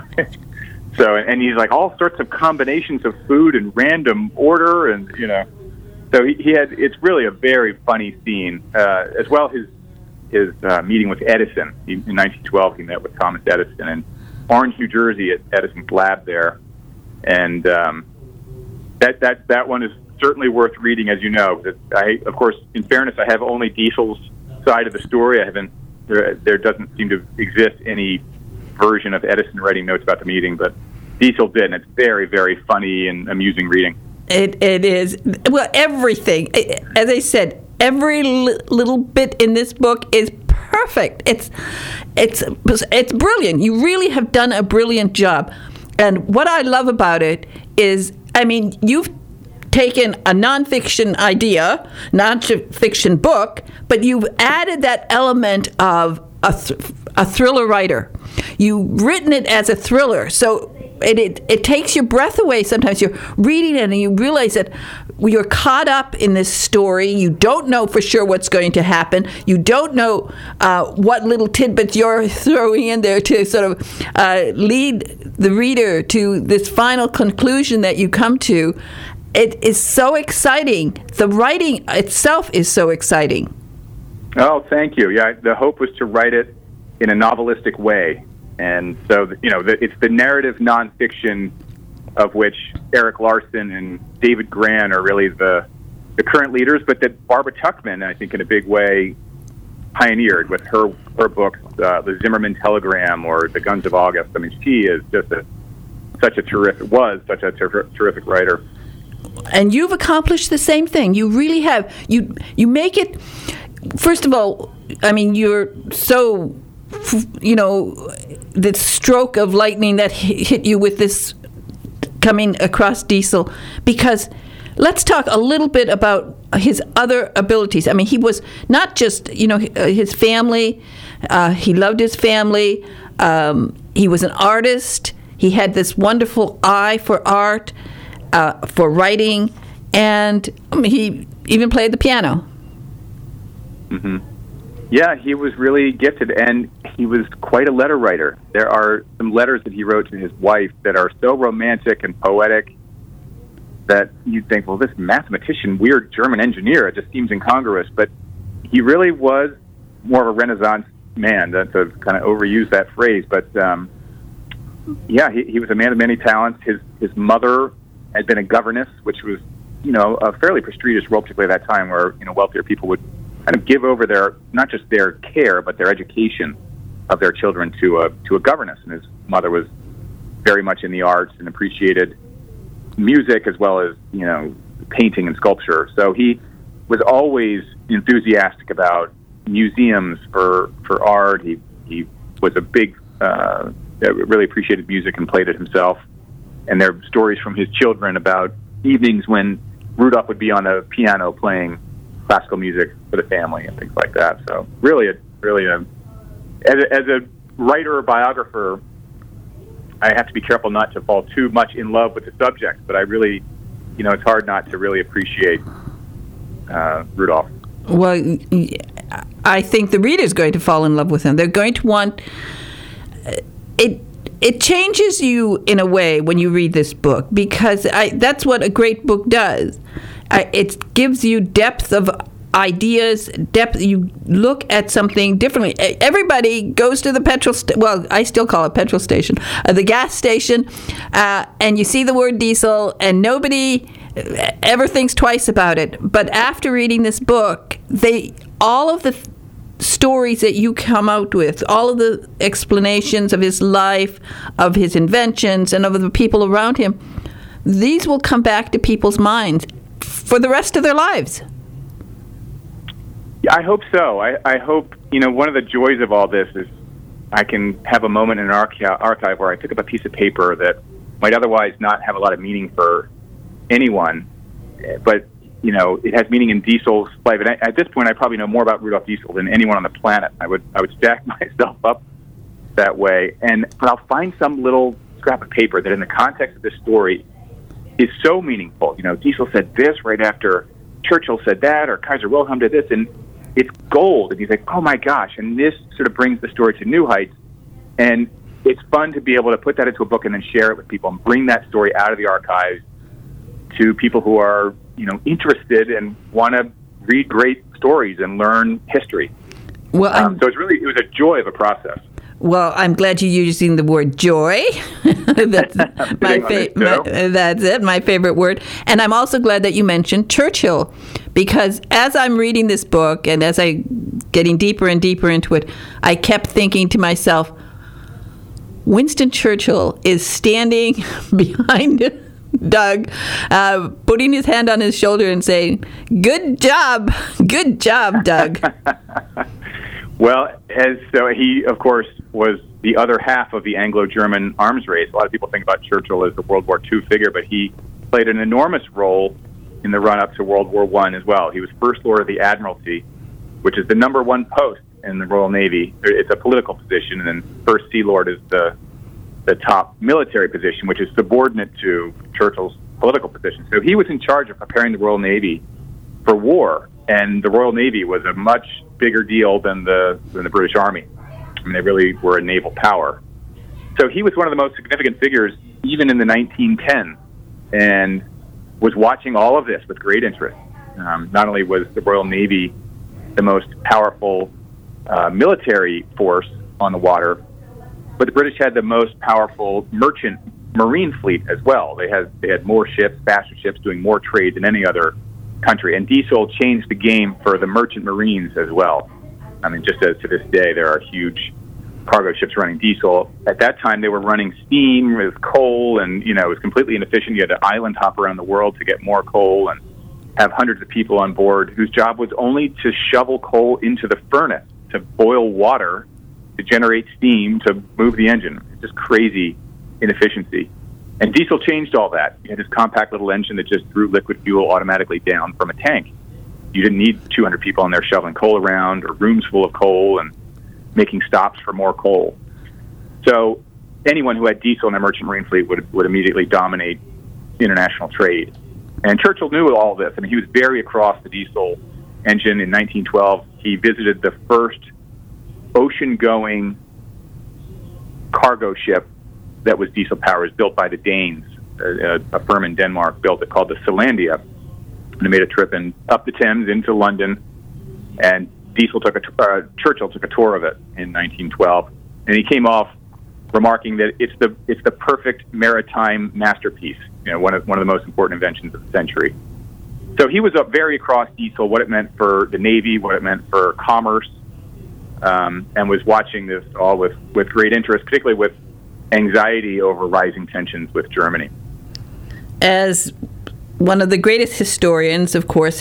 [SPEAKER 3] So, and he's like all sorts of combinations of food and random order, and, you know. So he, he had, it's really a very funny scene. Uh, as well, his his uh, meeting with Edison. He, in nineteen twelve, he met with Thomas Edison in Orange, New Jersey, at Edison's lab there. And um, that, that, that one is certainly worth reading, as you know. That I, of course, in fairness, I have only Diesel's side of the story. I haven't, there, there doesn't seem to exist any version of Edison writing notes about the meeting, but Diesel did, and it's very, very funny and amusing reading.
[SPEAKER 2] It It is. Well, everything. As I said, every li- little bit in this book is perfect. It's, it's, it's brilliant. You really have done a brilliant job. And what I love about it is, I mean, you've taken a nonfiction idea, nonfiction book, but you've added that element of a, th- a thriller writer. You've written it as a thriller, so it, it it takes your breath away sometimes. You're reading it and you realize that you're caught up in this story. You don't know for sure what's going to happen. You don't know uh, what little tidbits you're throwing in there to sort of uh, lead the reader to this final conclusion that you come to. It is so exciting. The writing itself is so exciting.
[SPEAKER 3] Oh, thank you. Yeah, the hope was to write it in a novelistic way. And so, you know, the, it's the narrative nonfiction of which Erik Larson and David Grann are really the the current leaders, but that Barbara Tuchman, I think, in a big way, pioneered with her her books, uh, The Zimmerman Telegram or The Guns of August. I mean, she is just a, such a terrific, was such a ter- terrific writer.
[SPEAKER 2] And you've accomplished the same thing. You really have. You you make it, first of all, I mean, you're so, you know, the stroke of lightning that hit you with this coming across Diesel, because let's talk a little bit about his other abilities. I mean, he was not just, you know, his family. Uh, he loved his family. Um, he was an artist. He had this wonderful eye for art. Uh, for writing, and I mean, he even played the piano.
[SPEAKER 3] Mm-hmm. Yeah, he was really gifted, and he was quite a letter writer. There are some letters that he wrote to his wife that are so romantic and poetic that you'd think, well, this mathematician, weird German engineer, it just seems incongruous. But he really was more of a Renaissance man, to kind of overuse that phrase. But um, yeah, he, he was a man of many talents. His his mother had been a governess, which was, you know, a fairly prestigious role, particularly at that time, where, you know, wealthier people would kind of give over their, not just their care, but their education of their children to a to a governess. And his mother was very much in the arts and appreciated music as well as, you know, painting and sculpture. So he was always enthusiastic about museums for for art. He he was a big, uh, really appreciated music and played it himself. And there are stories from his children about evenings when Rudolph would be on a piano playing classical music for the family and things like that. So really, a, really, a, as, a, as a writer or biographer, I have to be careful not to fall too much in love with the subject. But I really, you know, it's hard not to really appreciate uh, Rudolph.
[SPEAKER 2] Well, I think the reader's going to fall in love with him. They're going to want it. It changes you in a way when you read this book, because I, that's what a great book does. I, it gives you depth of ideas, depth. You look at something differently. Everybody goes to the petrol st- well, I still call it petrol station, uh, the gas station, uh, and you see the word diesel, and nobody ever thinks twice about it. But after reading this book, they all of the th- stories that you come out with, all of the explanations of his life, of his inventions, and of the people around him, these will come back to people's minds for the rest of their lives.
[SPEAKER 3] Yeah, I hope so. I, I hope, you know, one of the joys of all this is I can have a moment in an archi- archive where I pick up a piece of paper that might otherwise not have a lot of meaning for anyone, but you know, it has meaning in Diesel's life. And at this point, I probably know more about Rudolf Diesel than anyone on the planet. I would I would stack myself up that way. And but I'll find some little scrap of paper that in the context of this story is so meaningful. You know, Diesel said this right after Churchill said that, or Kaiser Wilhelm did this, and it's gold. And he's like, oh my gosh. And this sort of brings the story to new heights. And it's fun to be able to put that into a book and then share it with people and bring that story out of the archives to people who are, you know, interested and want to read great stories and learn history.
[SPEAKER 2] Well,
[SPEAKER 3] um, so it's really, it was a joy of a process.
[SPEAKER 2] Well, I'm glad you're using the word joy. That's my, fa- my that's it, my favorite word. And I'm also glad that you mentioned Churchill, because as I'm reading this book and as I getting deeper and deeper into it, I kept thinking to myself, Winston Churchill is standing behind Doug, uh, putting his hand on his shoulder and saying, "Good job, good job, Doug."
[SPEAKER 3] Well, as so he, of course, was the other half of the Anglo-German arms race. A lot of people think about Churchill as the World War Two figure, but he played an enormous role in the run-up to World War One as well. He was First Lord of the Admiralty, which is the number one post in the Royal Navy. It's a political position, and then First Sea Lord is the the top military position, which is subordinate to Churchill's political position. So he was in charge of preparing the Royal Navy for war, and the Royal Navy was a much bigger deal than the than the British Army. I mean, they really were a naval power. So he was one of the most significant figures even in the nineteen tens, and was watching all of this with great interest. Um, not only was the Royal Navy the most powerful uh, military force on the water, but the British had the most powerful merchant marine fleet as well. They had they had more ships, faster ships, doing more trade than any other country. And Diesel changed the game for the merchant marines as well. I mean, just as to this day, there are huge cargo ships running diesel. At that time, they were running steam with coal, and you know it was completely inefficient. You had to island hop around the world to get more coal, and have hundreds of people on board whose job was only to shovel coal into the furnace, to boil water, to generate steam, to move the engine. It's just crazy inefficiency. And Diesel changed all that. He had this compact little engine that just threw liquid fuel automatically down from a tank. You didn't need two hundred people on there shoveling coal around, or rooms full of coal and making stops for more coal. So anyone who had diesel in their merchant marine fleet would would immediately dominate international trade. And Churchill knew all of this. I mean, he was very across the diesel engine. In nineteen twelve, he visited the first ocean-going cargo ship that was diesel-powered, built by the Danes. A, a firm in Denmark built it called the Selandia. And they made a trip in, up the Thames into London, and Diesel took a, uh, Churchill took a tour of it in nineteen twelve, and he came off remarking that it's the it's the perfect maritime masterpiece. You know, one of one of the most important inventions of the century. So he was up very across diesel, what it meant for the Navy, what it meant for commerce, um, and was watching this all with, with great interest, particularly with anxiety over rising tensions with Germany.
[SPEAKER 2] As one of the greatest historians, of course,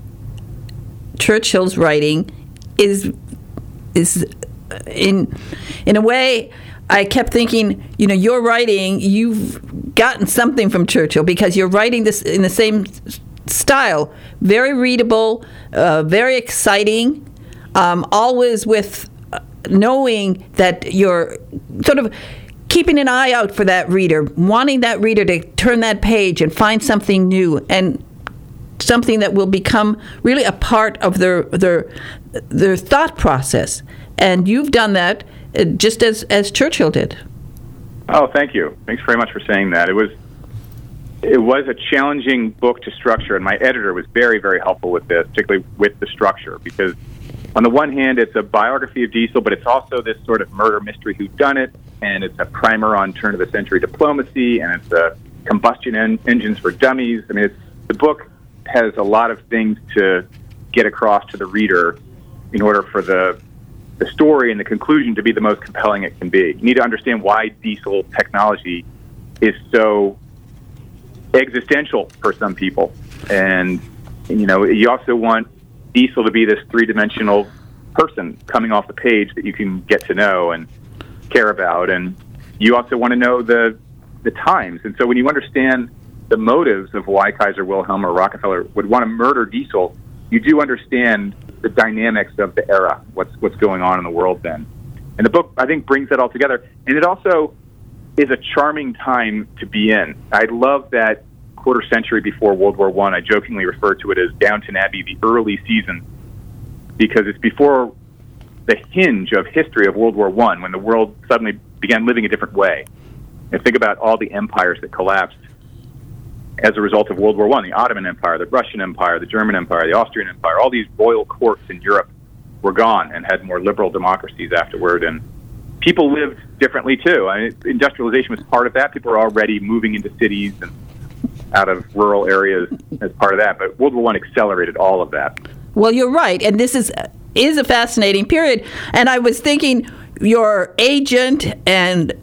[SPEAKER 2] Churchill's writing is is in in a way. I kept thinking, you know, your writing, you've gotten something from Churchill, because you're writing this in the same style, very readable, uh, very exciting, um, always with knowing that you're sort of keeping an eye out for that reader, wanting that reader to turn that page and find something new and something that will become really a part of their their their thought process. And you've done that uh, just as, as Churchill did.
[SPEAKER 3] Oh, thank you. Thanks very much for saying that. It was it was a challenging book to structure, and my editor was very, very helpful with this, particularly with the structure, because on the one hand, it's a biography of Diesel, but it's also this sort of murder mystery whodunit, and it's a primer on turn-of-the-century diplomacy, and it's a combustion en- engines for dummies. I mean, it's, the book has a lot of things to get across to the reader in order for the the story and the conclusion to be the most compelling it can be. You need to understand why diesel technology is so existential for some people. And, you know, you also want Diesel to be this three-dimensional person coming off the page that you can get to know and care about. And you also want to know the the times. And so when you understand the motives of why Kaiser Wilhelm or Rockefeller would want to murder Diesel, you do understand the dynamics of the era, what's what's going on in the world then. And the book, I think, brings that all together. And it also is a charming time to be in. I love that quarter century before World War One. I. I jokingly refer to it as Downton Abbey, the early season, because it's before the hinge of history of World War One, when the world suddenly began living a different way. And think about all the empires that collapsed as a result of World War One, the Ottoman Empire, the Russian Empire, the German Empire, the Austrian Empire. All these royal courts in Europe were gone and had more liberal democracies afterward. And people lived differently, too. I mean, industrialization was part of that. People were already moving into cities and out of rural areas as part of that. But World War One accelerated all of that.
[SPEAKER 2] Well, you're right. And this is is a fascinating period. And I was thinking your agent and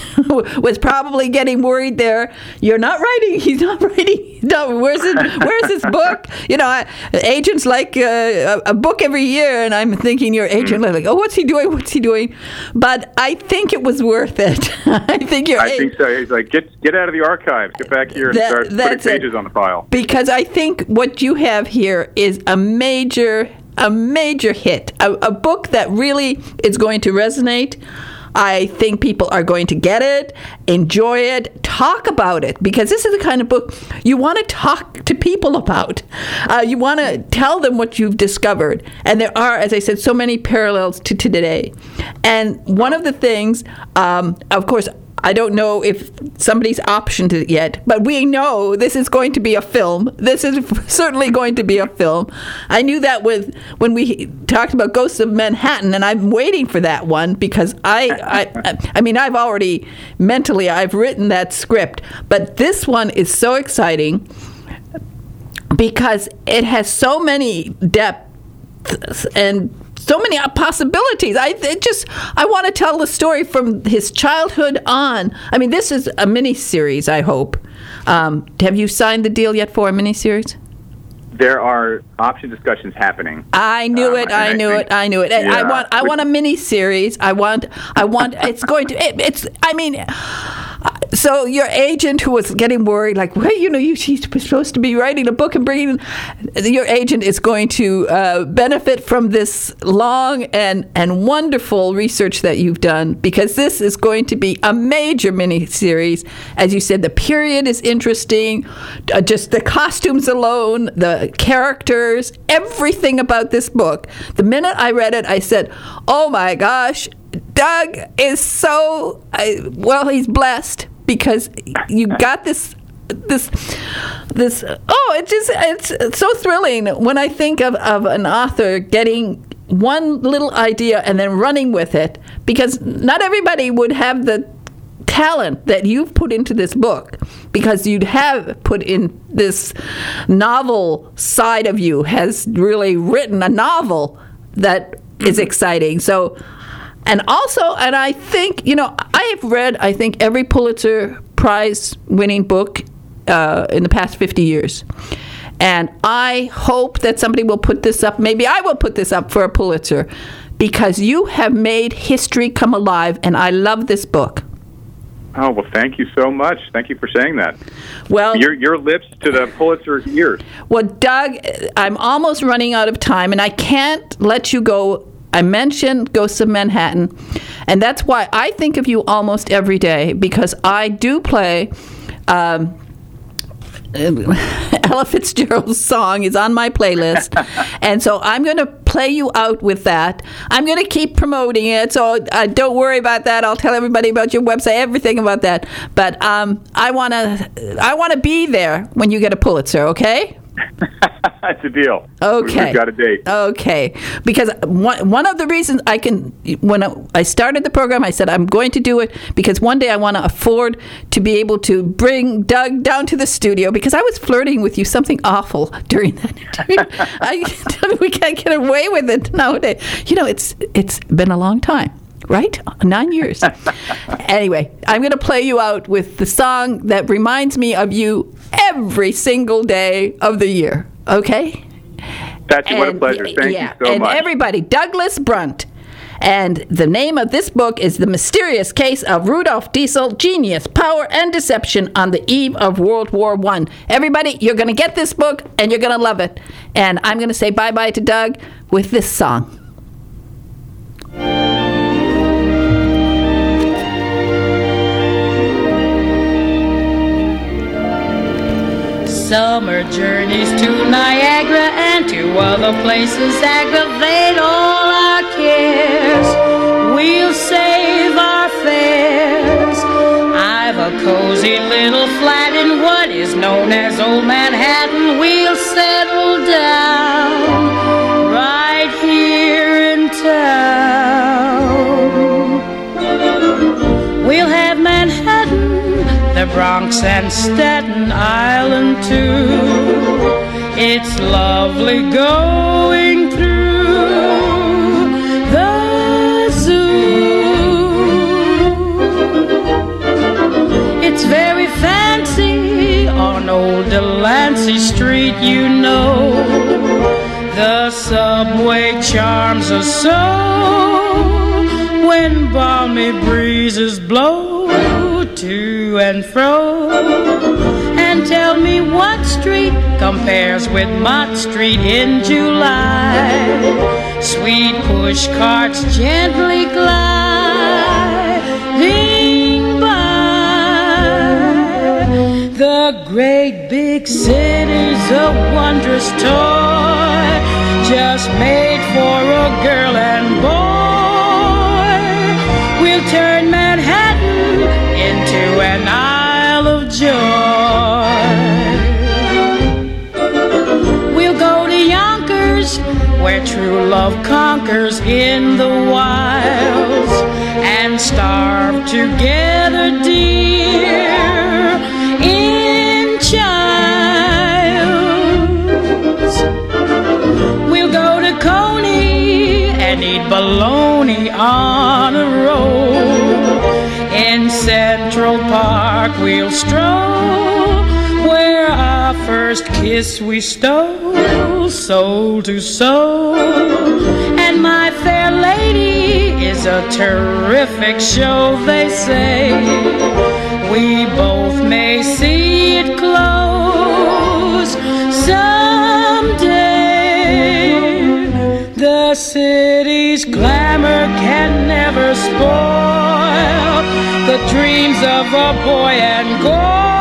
[SPEAKER 2] was probably getting worried there. You're not writing. He's not writing. No, where's his, where's his book? You know, I, agents like uh, a, a book every year, and I'm thinking your agent mm. like, oh, what's he doing? What's he doing? But I think it was worth it. I think your.
[SPEAKER 3] I
[SPEAKER 2] ag-
[SPEAKER 3] think so. He's like, get get out of the archives, get back here and
[SPEAKER 2] that,
[SPEAKER 3] start putting pages
[SPEAKER 2] it.
[SPEAKER 3] on the file.
[SPEAKER 2] Because I think what you have here is a major. A major hit, a, a book that really is going to resonate. I think people are going to get it, enjoy it, talk about it, because this is the kind of book you want to talk to people about. Uh, you want to tell them what you've discovered. And there are, as I said, so many parallels to, to today. And one of the things, um, of course, I don't know if somebody's optioned it yet, but we know this is going to be a film. This is certainly going to be a film. I knew that with when we talked about Ghosts of Manhattan, and I'm waiting for that one because I, I, I mean, I've already mentally I've written that script, but this one is so exciting because it has so many depths and so many possibilities. I it just I want to tell the story from his childhood on. I mean, this is a mini-series, I hope. Um, have you signed the deal yet for a mini-series?
[SPEAKER 3] There are option discussions happening.
[SPEAKER 2] I knew um, it. I knew I think, it. I knew it. Yeah, I want. I want a mini-series. I want. I want. It's going to. It, it's. I mean. So your agent, who was getting worried, like, well, you know, you, she's supposed to be writing a book and bringing, your agent is going to uh, benefit from this long and, and wonderful research that you've done, because this is going to be a major miniseries. As you said, the period is interesting, uh, just the costumes alone, the characters, everything about this book. The minute I read it, I said, oh my gosh, Doug is so, I, well, he's blessed. Because you got this, this, this. Oh, it just it's, it's so thrilling when I think of, of an author getting one little idea and then running with it. Because not everybody would have the talent that you've put into this book. Because you'd have put in this novel side of you, has really written a novel that is exciting. So. And also, and I think, you know, I have read, I think, every Pulitzer Prize winning book uh, in the past fifty years. And I hope that somebody will put this up. Maybe I will put this up for a Pulitzer, because you have made history come alive, and I love this book.
[SPEAKER 3] Oh, well, thank you so much. Thank you for saying that.
[SPEAKER 2] Well,
[SPEAKER 3] your your lips to the Pulitzer's ears.
[SPEAKER 2] Well, Doug, I'm almost running out of time, and I can't let you go. I mentioned Ghosts of Manhattan, and that's why I think of you almost every day, because I do play um, Ella Fitzgerald's song is on my playlist, and so I'm going to play you out with that. I'm going to keep promoting it, so uh, don't worry about that. I'll tell everybody about your website, everything about that. But um, I want to, I want to be there when you get a Pulitzer. Okay?
[SPEAKER 3] That's a deal.
[SPEAKER 2] Okay.
[SPEAKER 3] We've got a date.
[SPEAKER 2] Okay. Because one, one of the reasons I can, when I started the program, I said I'm going to do it because one day I want to afford to be able to bring Doug down to the studio, because I was flirting with you something awful during that interview. I, we can't get away with it nowadays. You know, it's it's been a long time. Right? Nine years. Anyway, I'm going to play you out with the song that reminds me of you every single day of the year. Okay?
[SPEAKER 3] Patsy, what a pleasure. Thank
[SPEAKER 2] yeah,
[SPEAKER 3] you so
[SPEAKER 2] and
[SPEAKER 3] much.
[SPEAKER 2] And everybody, Douglas Brunt. And the name of this book is The Mysterious Case of Rudolf Diesel, Genius, Power, and Deception on the Eve of World War One. Everybody, you're going to get this book, and you're going to love it. And I'm going to say bye-bye to Doug with this song.
[SPEAKER 4] Summer journeys to Niagara and to other places aggravate all our cares. We'll save our fares. I've a cozy little flat in what is known as Old Manhattan. We'll settle down right here in town. We'll have Manhattan, the Bronx and Staten Island too. It's lovely going through the zoo. It's very fancy on old Delancey Street, you know. The subway charms us so when balmy breezes blow to and fro. And tell me what street compares with Mott Street in July. Sweet push carts gently gliding by. The great big city's a wondrous toy, just made for a girl and boy. We'll turn Manhattan into an Isle of Joy. We'll go to Yonkers, where true love conquers in the wilds, and starve together, dear, in childs. We'll go to Coney and eat bologna on a roll. In Central Park we'll stroll, where our first kiss we stole, soul to soul. And My Fair Lady is a terrific show, they say. We both may see it close someday. The city's glamour can never spoil the dreams of a boy and girl.